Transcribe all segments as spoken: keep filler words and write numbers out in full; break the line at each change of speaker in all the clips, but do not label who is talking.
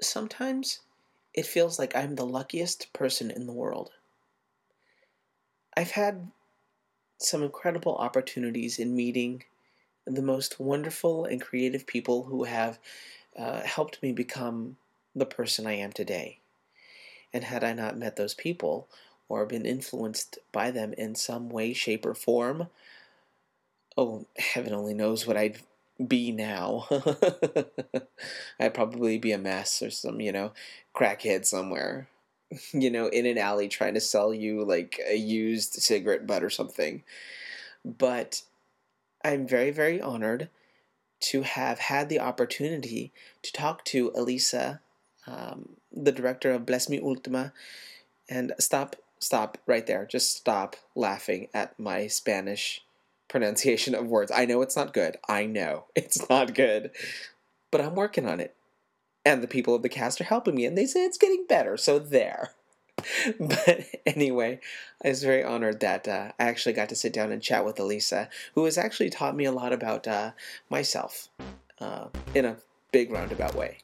Sometimes it feels like I'm the luckiest person in the world. I've had some incredible opportunities in meeting the most wonderful and creative people who have uh, helped me become the person I am today. And had I not met those people or been influenced by them in some way, shape, or form, oh, heaven only knows what I'd be now. I'd probably be a mess or some, you know, crackhead somewhere, you know, in an alley trying to sell you like a used cigarette butt or something. But I'm very, very honored to have had the opportunity to talk to Elisa, um, the director of Bless Me Ultima, and stop, stop right there. Just stop laughing at my Spanish pronunciation of words. I know it's not good. I know it's not good, but I'm working on it. And the people of the cast are helping me, and they say it's getting better, so there. But anyway, I was very honored that uh, I actually got to sit down and chat with Elisa, who has actually taught me a lot about uh, myself uh, in a big roundabout way.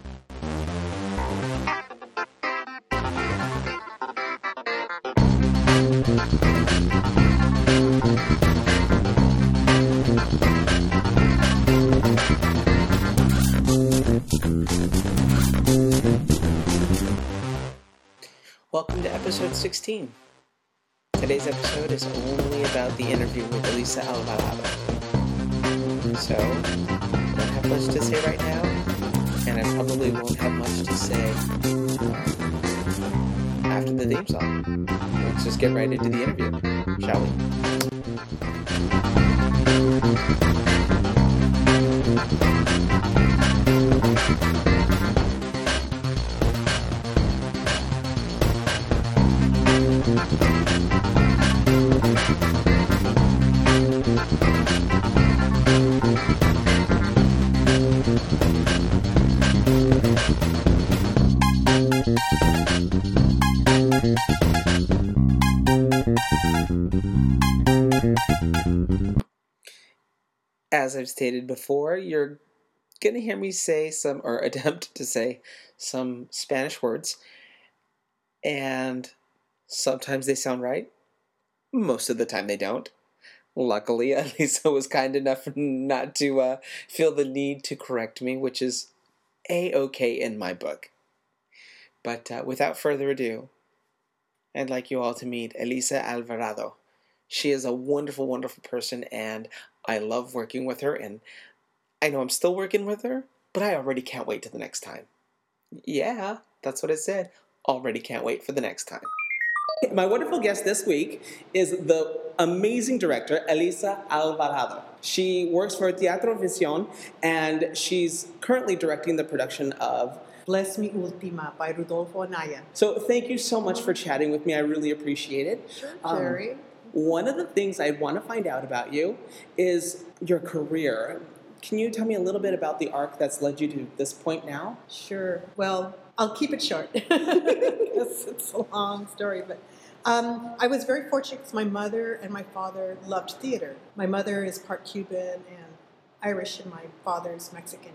Welcome to episode sixteen. Today's episode is only about the interview with Elisa Alvarado. So, I don't have much to say right now, and I probably won't have much to say after the theme song. Let's just get right into the interview, shall we? As I've stated before, you're going to hear me say some, or attempt to say some Spanish words, and sometimes they sound right. Most of the time they don't. Luckily, Elisa was kind enough not to uh, feel the need to correct me, which is A-okay in my book. But uh, without further ado, I'd like you all to meet Elisa Alvarado. She is a wonderful, wonderful person, and I love working with her, and I know I'm still working with her, but I already can't wait till the next time. Yeah, that's what I said. Already can't wait for the next time. My wonderful guest this week is the amazing director, Elisa Alvarado. She works for Teatro Visión, and she's currently directing the production of
Bless Me Ultima by Rodolfo Anaya.
So thank you so much for chatting with me. I really appreciate it.
Sure, Jerry.
Um, one of the things I want to find out about you is your career. Can you tell me a little bit about the arc that's led you to this point now?
Sure. Well, I'll keep it short because it's a long story. But um, I was very fortunate because my mother and my father loved theater. My mother is part Cuban and Irish, and my father's Mexican.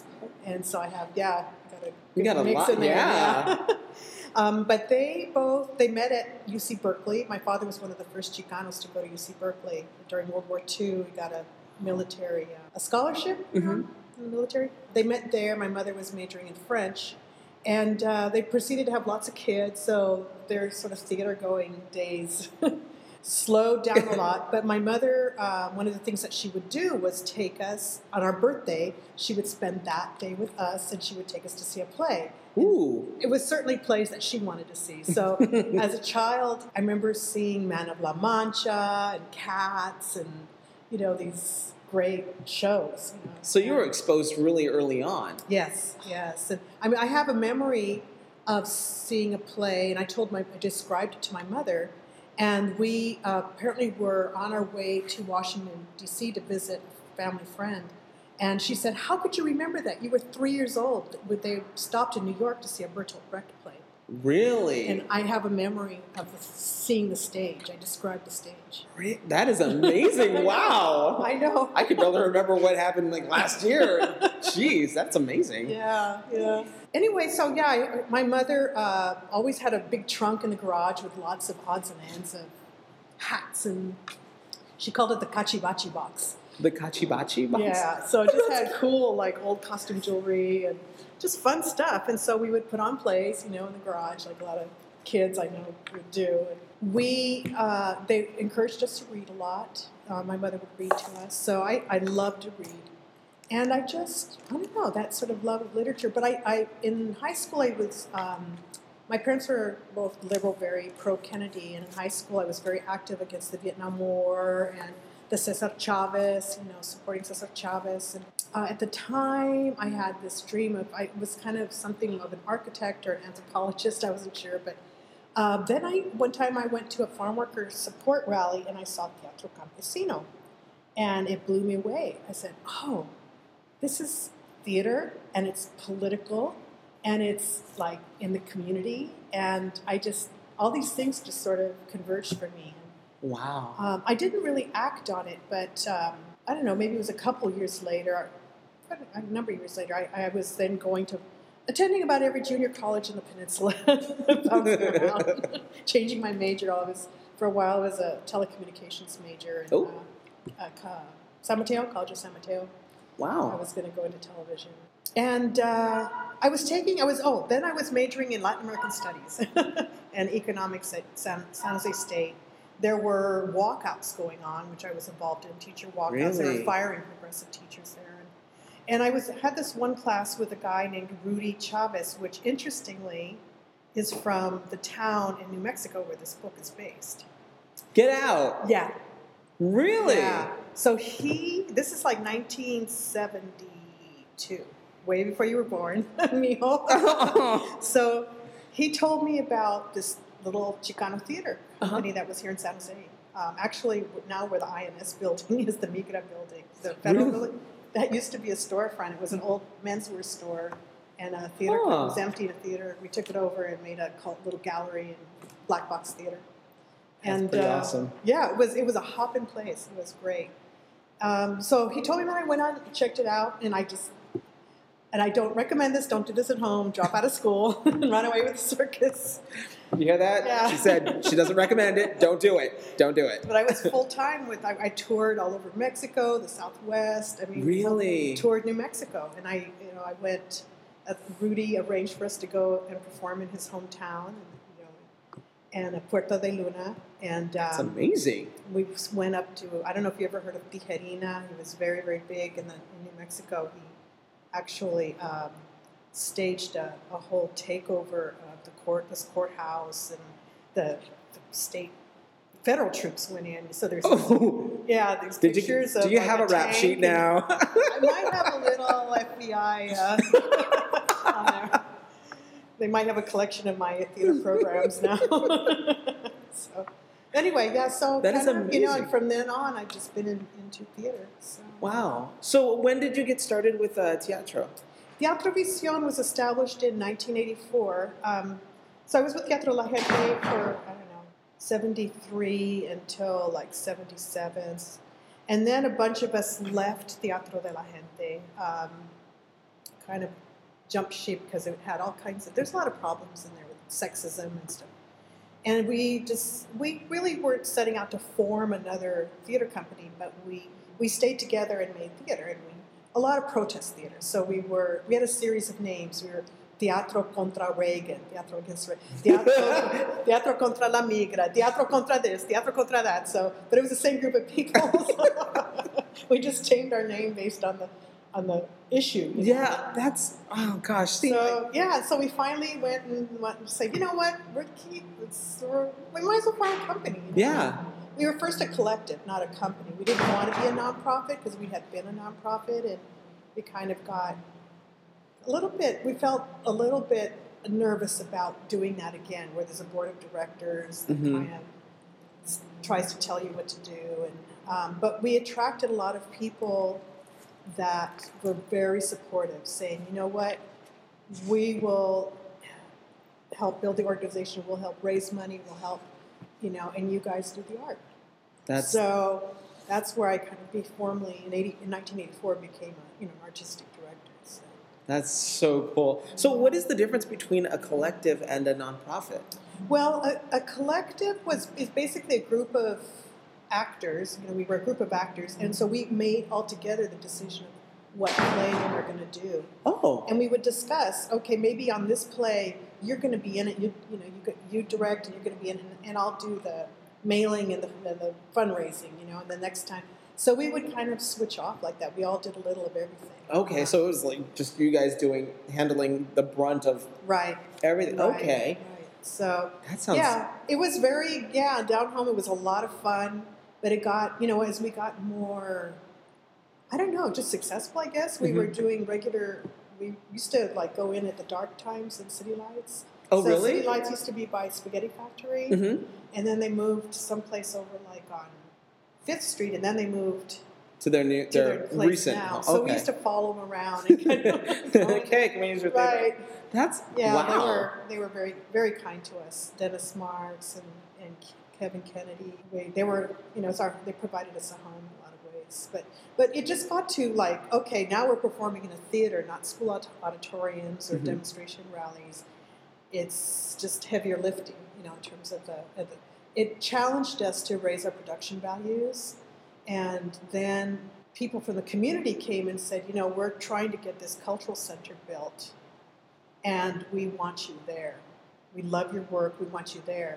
And so I have, yeah, got a
you got a
mix
lot,
in there.
yeah.
yeah. um, but they both, they met at U C Berkeley. My father was one of the first Chicanos to go to U C Berkeley. During World War Two, he got a military, uh, a scholarship mm-hmm. in the military. They met there. My mother was majoring in French. And uh, they proceeded to have lots of kids, so their sort of theater-going days slowed down a lot. But my mother, uh, one of the things that she would do was take us, on our birthday, she would spend that day with us, and she would take us to see a play.
Ooh.
It was certainly plays that she wanted to see. So as a child, I remember seeing Man of La Mancha and Cats and, you know, these great shows. You know.
So you were exposed really early on.
Yes, yes. And, I mean, I have a memory of seeing a play, and I told my, I described it to my mother, and we uh, apparently were on our way to Washington, D C to visit a family friend, and she said, "How could you remember that? You were three years old." They stopped in New York to see a Bertolt Brecht play.
Really?
And I have a memory of the, seeing the stage. I described the stage.
That is amazing. Wow.
I know.
I could barely remember what happened like last year. Jeez, that's amazing.
Yeah, yeah. Anyway, so yeah, I, my mother uh, always had a big trunk in the garage with lots of odds and ends of hats, and she called it the kachibachi box.
The kachibachi box?
Yeah, so it just had cool, like, old costume jewelry and just fun stuff. And so we would put on plays, you know, in the garage, like a lot of kids I know would do. We, uh, they encouraged us to read a lot. Uh, my mother would read to us. So I, I loved to read. And I just, I don't know, that sort of love of literature. But I, I in high school, I was, um, my parents were both liberal, very pro-Kennedy. And in high school, I was very active against the Vietnam War and the Cesar Chavez, you know, supporting Cesar Chavez. And uh, at the time, I had this dream of, I was kind of something of an architect or an anthropologist, I wasn't sure. But uh, then I, one time I went to a farm worker support rally and I saw Teatro Campesino. And it blew me away. I said, oh, this is theater, and it's political, and it's like in the community, and I just, all these things just sort of converged for me.
Wow.
Um, I didn't really act on it, but um, I don't know, maybe it was a couple years later, a number of years later, I, I was then going to, attending about every junior college in the peninsula, bouncing around, changing my major. I was, for a while, I was a telecommunications major in
oh.
uh, uh, San Mateo, College of San Mateo.
Wow.
I was going to go into television. And uh, I was taking, I was, oh, then I was majoring in Latin American Studies and economics at San, San Jose State. There were walkouts going on, which I was involved in, teacher walkouts.
Really?
They were firing progressive teachers there. And, and I was had this one class with a guy named Rudy Chavez, which interestingly is from the town in New Mexico where this book is based.
Get out.
Yeah.
Really?
Yeah. So he, this is like nineteen seventy-two, way before you were born, mijo. So he told me about this little Chicano theater company uh-huh. that was here in San Jose. Um, actually, now where the I N S building is the Migra building. The federal
really?
building. That used to be a storefront. It was an old menswear store, and a theater
huh.
it was empty. A theater. We took it over and made a cult, little gallery and black box theater.
That's
and
pretty
uh,
awesome.
Yeah, it was it was a hopping place. It was great. Um, so he told me that I went on, checked it out, and I just, and I don't recommend this. Don't do this at home. Drop out of school and run away with the circus.
You hear that?
Yeah.
She said she doesn't recommend it. Don't do it. Don't do it.
But I was full time with. I, I toured all over Mexico, the Southwest. I mean,
really
toured New Mexico, and I, you know, I went. Uh, Rudy arranged for us to go and perform in his hometown, and, you know, and uh, Puerto de Luna. And um,
that's amazing.
We went up to, I don't know if you ever heard of Tijerina. He was very, very big in, the, in New Mexico. He actually um, staged a, a whole takeover of the court, this courthouse, and the, the state, federal troops went in. So there's,
oh.
yeah, there's
Did
pictures
you,
of.
Do you
like
have a, a rap sheet now?
I might have a little F B I uh, on there. They might have a collection of my theater programs now. So. Anyway, yeah, so
that
kind
is
of, you know, and from then on, I've just been in, into theater. So.
Wow. So when did you get started with uh, teatro?
Teatro Visión was established in nineteen eighty-four. Um, so I was with Teatro La Gente for, I don't know, seventy-three until like seventy-seven. And then a bunch of us left Teatro de la Gente, um, kind of jumped ship because it had all kinds of, there's a lot of problems in there with sexism and stuff. And we just, we really weren't setting out to form another theater company, but we, we stayed together and made theater, and we, a lot of protest theater. So we were, we had a series of names. We were Teatro contra Reagan, Teatro against Reagan, Teatro, Teatro contra la Migra, Teatro contra this, Teatro contra that. So, but it was the same group of people. So we just changed our name based on the, on the issue.
Yeah,
know?
that's, oh gosh. See,
so, yeah, so we finally went and went and said, you know what, we're keep, it's, we're, we might as well find a company. You know?
Yeah.
We were first a collective, not a company. We didn't want to be a nonprofit because we had been a nonprofit, and we kind of got a little bit, we felt a little bit nervous about doing that again, where there's a board of directors that mm-hmm. kind of tries to tell you what to do. And um, but we attracted a lot of people that were very supportive, saying, you know what, we will, help build the organization, we'll help raise money, we'll help, you know, and you guys do the art.
That's
so that's where I kind of be formally in eighty in nineteen eighty-four became a you know artistic director. So.
That's so cool. So what is the difference between a collective and a nonprofit?
Well, a, a collective was is basically a group of actors. You know, we were a group of actors, and so we made all together the decision of what play we were going to do.
Oh.
And we would discuss, okay, maybe on this play you're going to be in it. You you know you you direct, and you're going to be in it, and I'll do the mailing and the, and the fundraising. You know, and the next time. So we would kind of switch off like that. We all did a little of everything.
Okay, so it was like just you guys doing handling the brunt of
right
everything.
Right,
okay.
Right. So
that sounds.
Yeah, it was very yeah. Down home, it was a lot of fun, but it got you know as we got more, I don't know, just successful. I guess we mm-hmm. were doing regular. We used to like go in at the dark times in City Lights.
Oh
so
really?
City Lights used to be by Spaghetti Factory,
mm-hmm.
and then they moved someplace over like on Fifth Street, and then they moved.
To their new,
to
their,
their place
recent
now.
home.
So
okay.
we used to follow them around. And kind of,
okay, can we use your
right.
That's
yeah.
wow.
They were they were very very kind to us. Dennis Marks and, and Kevin Kennedy. We, they were you know it's our, they provided us a home in a lot of ways. But but it just got to like okay now we're performing in a theater, not school auditoriums or mm-hmm. demonstration rallies. It's just heavier lifting, you know, in terms of the, of the. It challenged us to raise our production values. And then people from the community came and said, you know, we're trying to get this cultural center built, and we want you there. We love your work. We want you there.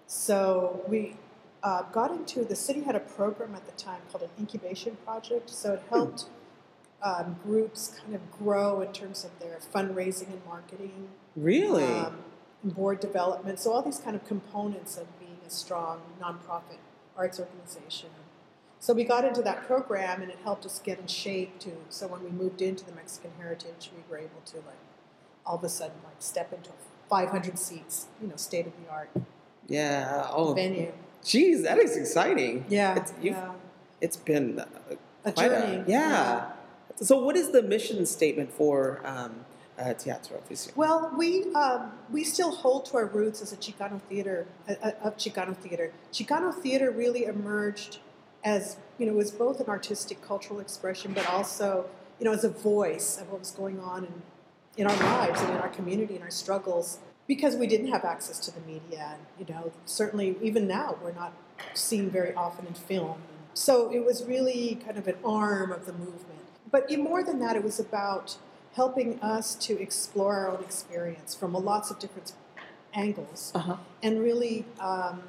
So we uh, got into, the city had a program at the time called an incubation project. So it helped um, groups kind of grow in terms of their fundraising and marketing.
Really?
Um, board development. So all these kind of components of being a strong nonprofit arts organization. So we got into that program, and it helped us get in shape too. So when we moved into the Mexican Heritage, we were able to like all of a sudden like step into five hundred seats, you know, state of the art.
Yeah. Oh.
Venue.
Geez, that is exciting.
Yeah.
It's,
yeah.
it's been uh,
a
quite
journey.
A, yeah. yeah. So what is the mission statement for um, uh, Teatro Oficio?
Well, we um, we still hold to our roots as a Chicano theater uh, of Chicano theater. Chicano theater really emerged as, you know, it was both an artistic, cultural expression, but also, you know, as a voice of what was going on in, in our lives and in our community and our struggles, because we didn't have access to the media. And, you know, certainly even now we're not seen very often in film. So it was really kind of an arm of the movement. But more than that, it was about helping us to explore our own experience from lots of different angles uh-huh. and really um,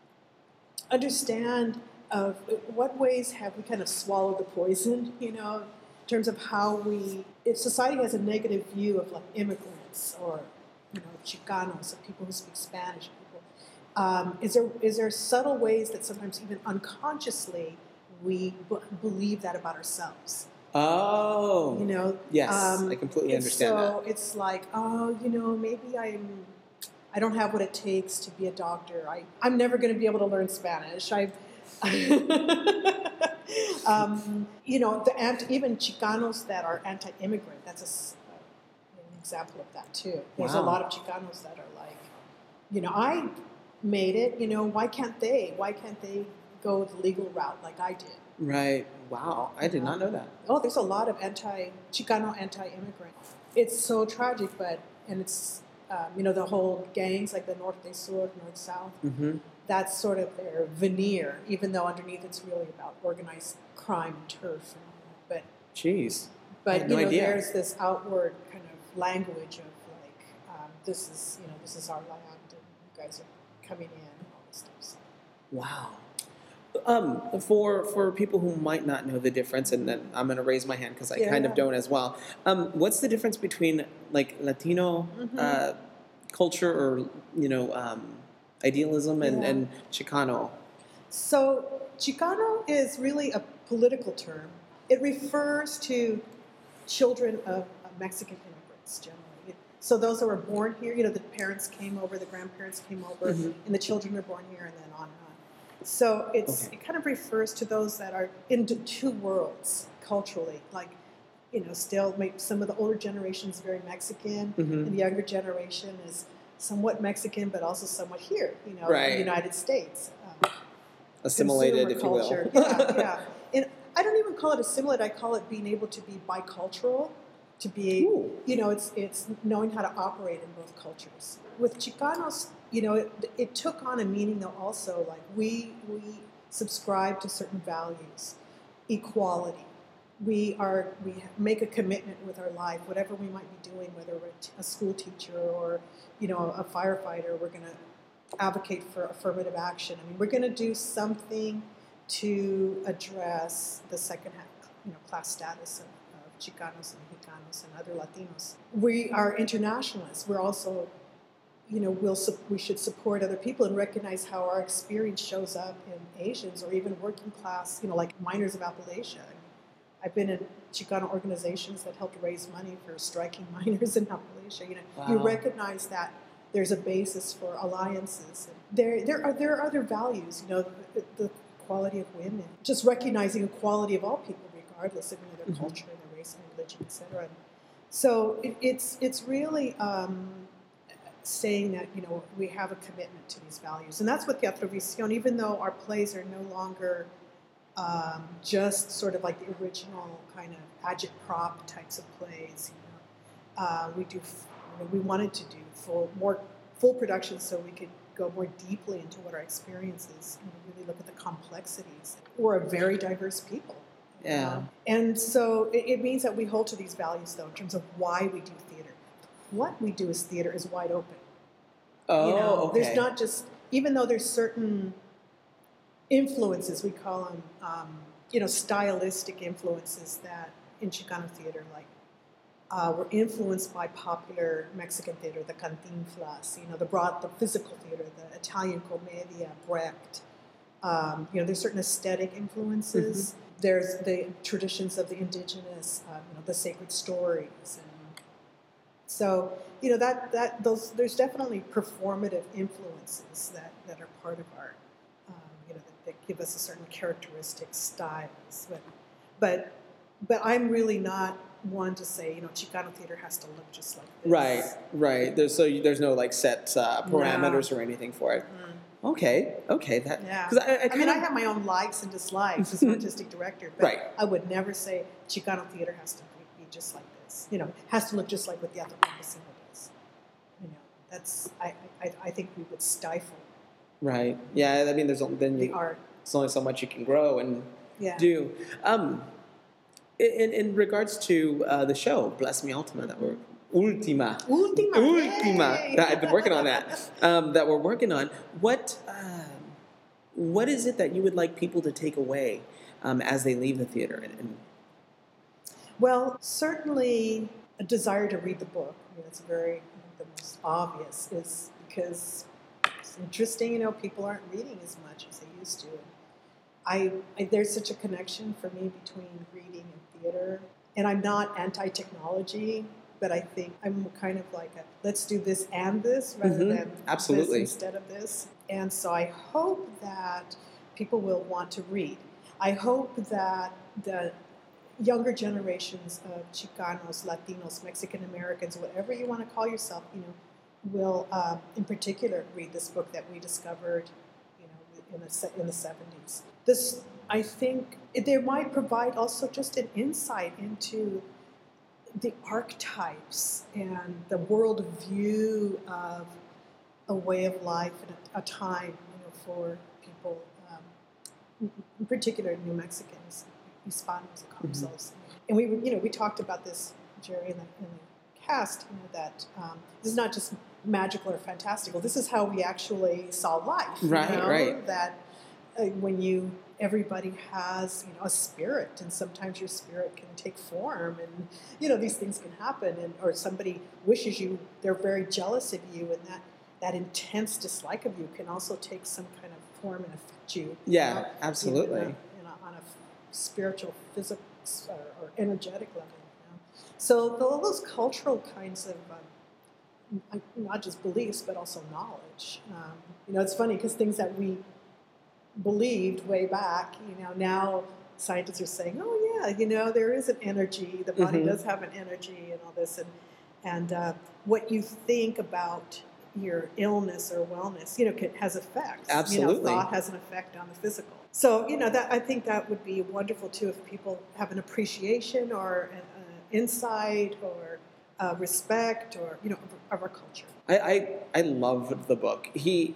understand of what ways have we kind of swallowed the poison, you know, in terms of how we, if society has a negative view of like immigrants or, you know, Chicanos, of people who speak Spanish, people, um, is there is there subtle ways that sometimes even unconsciously we b- believe that about ourselves?
Oh,
you know,
yes,
um,
I completely understand
so
that.
So it's like, oh, you know, maybe I'm, I don't have what it takes to be a doctor. I I'm never going to be able to learn Spanish. I um, you know, the anti, even Chicanos that are anti-immigrant, that's a, uh, an example of that too. There's
wow.
a lot of Chicanos that are like, you know, I made it, you know, why can't they? Why can't they go the legal route like I did?
Right. Wow. I did not know that.
Oh, there's a lot of anti, Chicano anti-immigrant. It's so tragic, but, and it's, um, you know, the whole gangs, like the Norte Sur, North-South,
mm-hmm.
that's sort of their veneer, even though underneath it's really about organized crime and turf and all that. But,
jeez.
But, you
no
know,
idea.
there's this outward kind of language of like, um, this is, you know, this is our land and you guys are coming in and all this stuff. So.
Wow. Um, for for people who might not know the difference, and then I'm going to raise my hand because I
yeah,
kind
yeah.
of don't as well. Um, what's the difference between like Latino mm-hmm. uh, culture or you know um, idealism and,
yeah.
and Chicano?
So Chicano is really a political term. It refers to children of, of Mexican immigrants generally. So those that were born here, you know, the parents came over, the grandparents came over, mm-hmm. and the children were born here, and then on and on. So it's okay. It kind of refers to those that are into two worlds culturally, like, you know, still make some of the older generations very Mexican, mm-hmm. and the younger generation is somewhat Mexican, but also somewhat here, you know,
Right.
in the United States. Um,
Assimilated, if
consumer
you will.
culture. Yeah, yeah. And I don't even call it assimilate. I call it being able to be bicultural, to be,
Ooh.
you know, it's it's knowing how to operate in both cultures. With Chicanos, you know, it, it took on a meaning though also, like we we subscribe to certain values, equality. We are we make a commitment with our life, whatever we might be doing, whether we're a, t- a school teacher or, you know, a firefighter, we're going to advocate for affirmative action. I mean, we're going to do something to address the second half, you know, class status of, of Chicanos and Mexicanos and other Latinos. We are internationalists. We're also, you know, we'll we should support other people and recognize how our experience shows up in Asians or even working class, you know, like miners of Appalachia. I mean, I've been in Chicano organizations that helped raise money for striking miners in Appalachia. You know,
Wow.
you recognize that there's a basis for alliances. And there, there are there are other values. You know, the, the quality of women, just recognizing equality of all people, regardless of, you know, their
Mm-hmm.
culture, their race, and religion, et cetera. So it, it's it's really um, saying that, you know, we have a commitment to these values, and that's what Teatro Visión. Even though our plays are no longer um, just sort of like the original kind of agitprop types of plays, you know, uh, we do. You know, we wanted to do full more full productions so we could go more deeply into what our experience is and really look at the complexities. We're a very diverse people.
Yeah.
Um, and so it, it means that we hold to these values, though, in terms of why we do theater. What we do as theater is wide open.
Oh,
you know,
okay.
There's not just, even though there's certain influences, we call them, um, you know, stylistic influences that in Chicano theater, like, Uh, were influenced by popular Mexican theater, the Cantinflas, you know, the broad, the physical theater, the Italian commedia, Brecht. Um, you know, there's certain aesthetic influences. Mm-hmm. There's the traditions of the indigenous, uh, you know, the sacred stories, and so you know that that those there's definitely performative influences that, that are part of art. Um, you know, that, that give us a certain characteristic styles, but but but I'm really not one to say, you know, Chicano theater has to look just like this.
Right, right. There's so you, there's no like set uh, parameters no. or anything for it. Mm. Okay, okay. That
yeah.
I, I,
I mean, I have my own likes and dislikes as an artistic director, but
right.
I would never say Chicano theater has to be just like this. You know, has to look just like what the other Campesino does. You know, that's I, I I think we would stifle.
Right. Yeah. I mean, there's then
the
you,
art.
It's only so much you can grow and
yeah.
do. Um, In, in regards to uh, the show, Bless Me Ultima, that we're Ultima,
Ultima,
Ultima.
Hey.
I've been working on that. Um, that we're working on. What, um, what is it that you would like people to take away um, as they leave the theater? And, and
well, certainly a desire to read the book. I mean, it's very the most obvious is because it's interesting. You know, people aren't reading as much as they used to. I, I there's such a connection for me between reading and theater, and I'm not anti-technology, but I think I'm kind of like a let's do this and this rather
mm-hmm.
than
Absolutely.
this instead of this. And so I hope that people will want to read. I hope that the younger generations of Chicanos, Latinos, Mexican Americans, whatever you want to call yourself, you know, will uh, in particular read this book that we discovered, you know, in the in the seventies. This, I think, there might provide also just an insight into the archetypes and the world view of a way of life and a, a time, you know, for people, um, in particular New Mexicans, Hispanos, they call themselves. Mm-hmm. And we, you know, we talked about this, Jerry, in the, in the cast, you know, that um, this is not just magical or fantastical. This is how we actually saw life.
Right,
you know?
right.
That uh, when you, everybody has, you know, a spirit, and sometimes your spirit can take form, and you know these things can happen, and or somebody wishes you, they're very jealous of you, and that that intense dislike of you can also take some kind of form and affect you.
Yeah,
you know,
absolutely.
In a, in a, on a spiritual, physical, or, or energetic level. You know? So all those cultural kinds of um, not just beliefs, but also knowledge. Um, you know, it's funny because things that we believed way back, you know, now scientists are saying, oh yeah, you know, there is an energy, the body mm-hmm. does have an energy and all this, and and uh, what you think about, your illness or wellness, you know, can, has effects.
Absolutely.
You know, thought has an effect on the physical. So, you know, that I think that would be wonderful too if people have an appreciation or an uh, insight or uh, respect or, you know, of, of our culture.
I, I, I loved the book. He,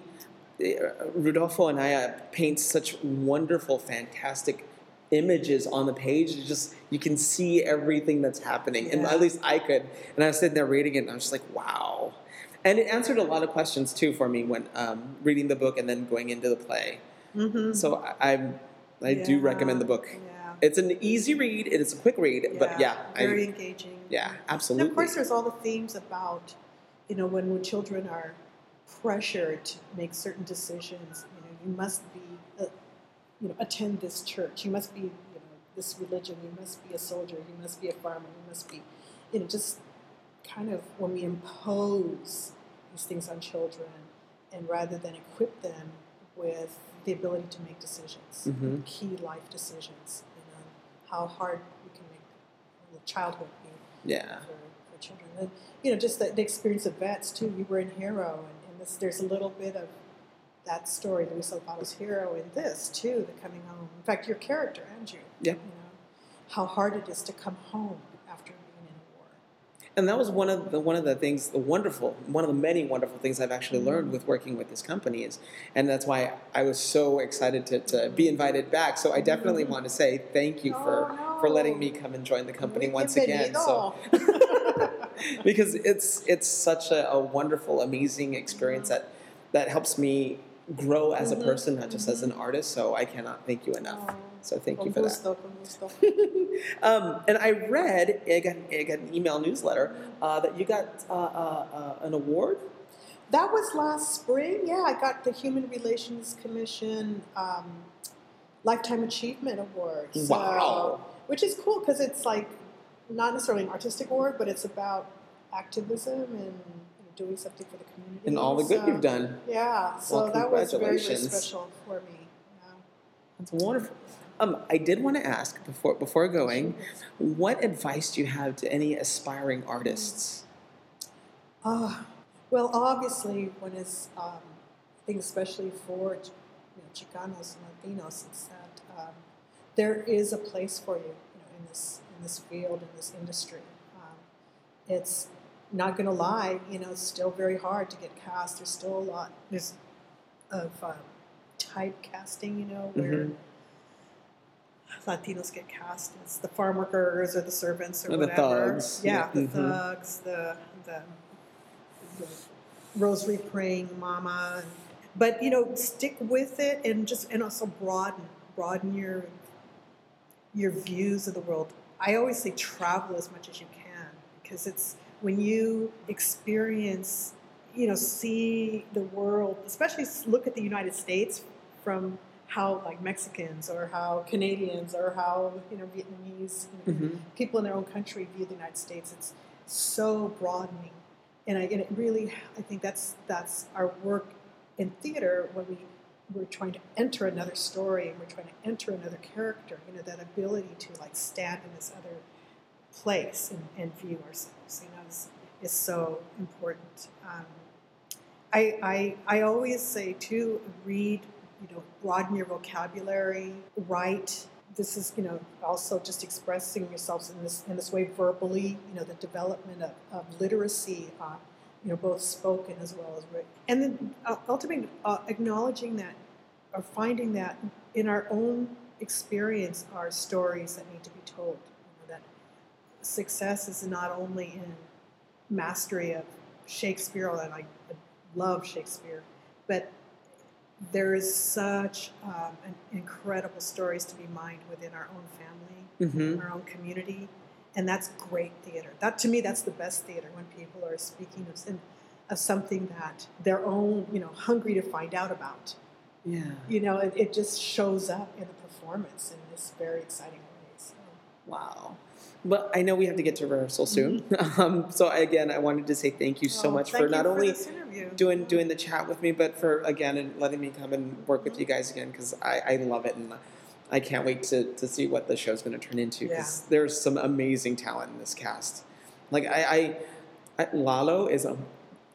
Rudolfo Anaya paints such wonderful, fantastic images on the page. It's just, you can see everything that's happening. Yeah. And at least I could. And I was sitting there reading it and I was just like, wow. And it answered a lot of questions too for me when um, reading the book and then going into the play.
Mm-hmm.
So I, I, I
yeah.
do recommend the book.
Yeah.
It's an easy read. It is a quick read,
yeah.
but yeah.
Very
I,
engaging.
Yeah, absolutely.
And of course there's all the themes about, you know, when, when children are pressured to make certain decisions, you know, you must be, a, you know, attend this church. You must be, you know, this religion. You must be a soldier. You must be a farmer. You must be, you know, just kind of when we impose these things on children, and rather than equip them with the ability to make decisions,
mm-hmm.
key life decisions, you know, how hard we can make you know, childhood be
yeah.
for, for children. And, you know, just the, the experience of vets too. You were in Hero, and, and this, there's a little bit of that story, Luis Alfado's Hero, in this too, the coming home. In fact, your character, Andrew,
yeah.
you know, how hard it is to come home after being in a war.
And that was one of the one of the things, the wonderful, one of the many wonderful things I've actually learned with working with this company is, and that's why I was so excited to, to be invited back. So I definitely want to say thank you for,
oh, no.
for letting me come and join the company
Muy
once again. So because it's it's such a, a wonderful, amazing experience that that helps me grow as a person, not just as an artist. So I cannot thank you enough.
Oh,
so thank
con
you for
gusto,
that.
con gusto.
um, and I read, I got, I got an email newsletter uh, that you got uh, uh, uh, an award.
That was last spring. Yeah, I got the Human Relations Commission um, Lifetime Achievement Award. So,
Wow.
which is cool because it's like not necessarily an artistic award, but it's about activism and doing something for the community.
And all the good
so,
you've done.
Yeah, so
well,
that was very, very
congratulations.
special for me. Yeah.
That's wonderful. Um, I did want to ask before before going, what advice do you have to any aspiring artists?
Uh, well, obviously, when it's, um, I think especially for you know, Chicanos and Latinos, it's that um, there is a place for you, you know, in this in this field, in this industry. Um, it's not going to lie, you know, it's still very hard to get cast. There's still a lot there's of um, typecasting, you know, where
Mm-hmm.
Latinos get cast as the farm workers or the servants or,
Or the
whatever.
thugs.
Yeah,
Yeah.
the
Mm-hmm.
thugs, the, the the rosary praying mama. But you know, stick with it and just and also broaden broaden your your views of the world. I always say travel as much as you can because it's when you experience, you know, see the world, especially look at the United States from how like Mexicans or how Canadians or how, you know, Vietnamese you know,
Mm-hmm.
people in their own country view the United States. It's so broadening. And, I, and it really, I think that's that's our work in theater when we, we're trying to enter another story and we're trying to enter another character, you know, that ability to like stand in this other place and, and view ourselves, you know, is, is so important. Um, I, I I always say too, read, you know, broaden your vocabulary, write. This is, you know, also just expressing yourselves in this in this way verbally. You know, the development of, of literacy, uh, you know, both spoken as well as written, and then uh, ultimately uh, acknowledging that or finding that in our own experience are stories that need to be told. You know, that success is not only in mastery of Shakespeare, and I love Shakespeare, but there is such um, an incredible stories to be mined within our own family,
Mm-hmm.
our own community, and that's great theater. That to me, that's the best theater when people are speaking of, of something that their own, you know, hungry to find out about.
Yeah.
You know, it, it just shows up in the performance in this very exciting way. So.
Wow. But I know we have to get to rehearsal soon. Mm-hmm. Um, so again, I wanted to say thank you so
Oh,
much
thank
for not
you
only
for this interview.
doing doing the chat with me, but for again and letting me come and work with you guys again because I, I love it and I can't wait to, to see what the show's going to turn into because
Yeah.
there's some amazing talent in this cast. Like I, I, I Lalo is a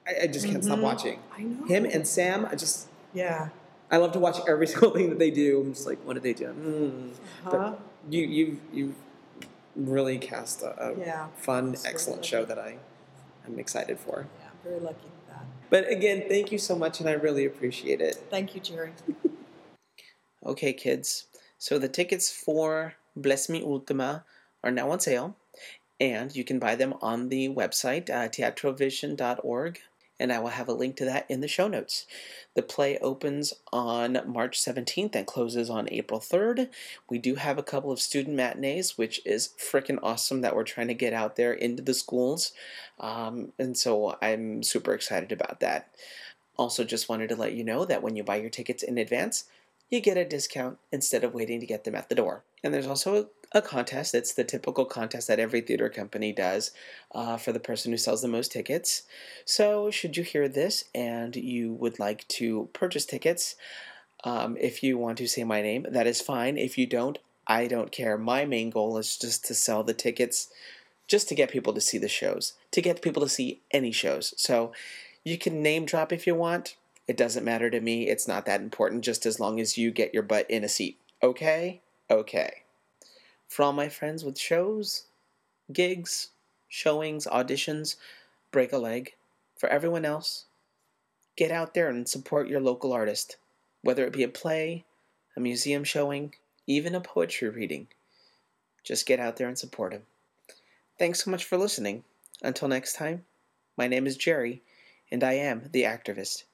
I, I just can't stop
Mhm.
watching.
I know.
Him and Sam, I just,
Yeah.
I love to watch every single thing that they do. I'm just like, what are they doing? Mm.
Uh-huh.
But you, you, you really cast a, a
Yeah.
fun,
It's very
excellent
lucky.
show that I, I'm excited for.
Yeah, I'm very lucky with that.
But again, thank you so much, and I really appreciate it.
Thank you, Jerry.
Okay, kids. So the tickets for Bless Me Ultima are now on sale, and you can buy them on the website, uh, teatrovision dot org, and I will have a link to that in the show notes. The play opens on March seventeenth and closes on April third. We do have a couple of student matinees, which is freaking awesome that we're trying to get out there into the schools, um, and so I'm super excited about that. Also, just wanted to let you know that when you buy your tickets in advance, you get a discount instead of waiting to get them at the door. And there's also a, a contest. It's the typical contest that every theater company does uh, for the person who sells the most tickets. So, should you hear this and you would like to purchase tickets, um, if you want to say my name, that is fine. If you don't, I don't care. My main goal is just to sell the tickets, just to get people to see the shows, to get people to see any shows. So, you can name drop if you want. It doesn't matter to me. It's not that important, just as long as you get your butt in a seat. Okay? Okay. For all my friends with shows, gigs, showings, auditions, break a leg. For everyone else, get out there and support your local artist. Whether it be a play, a museum showing, even a poetry reading. Just get out there and support him. Thanks so much for listening. Until next time, my name is Jerry, and I am the Activist.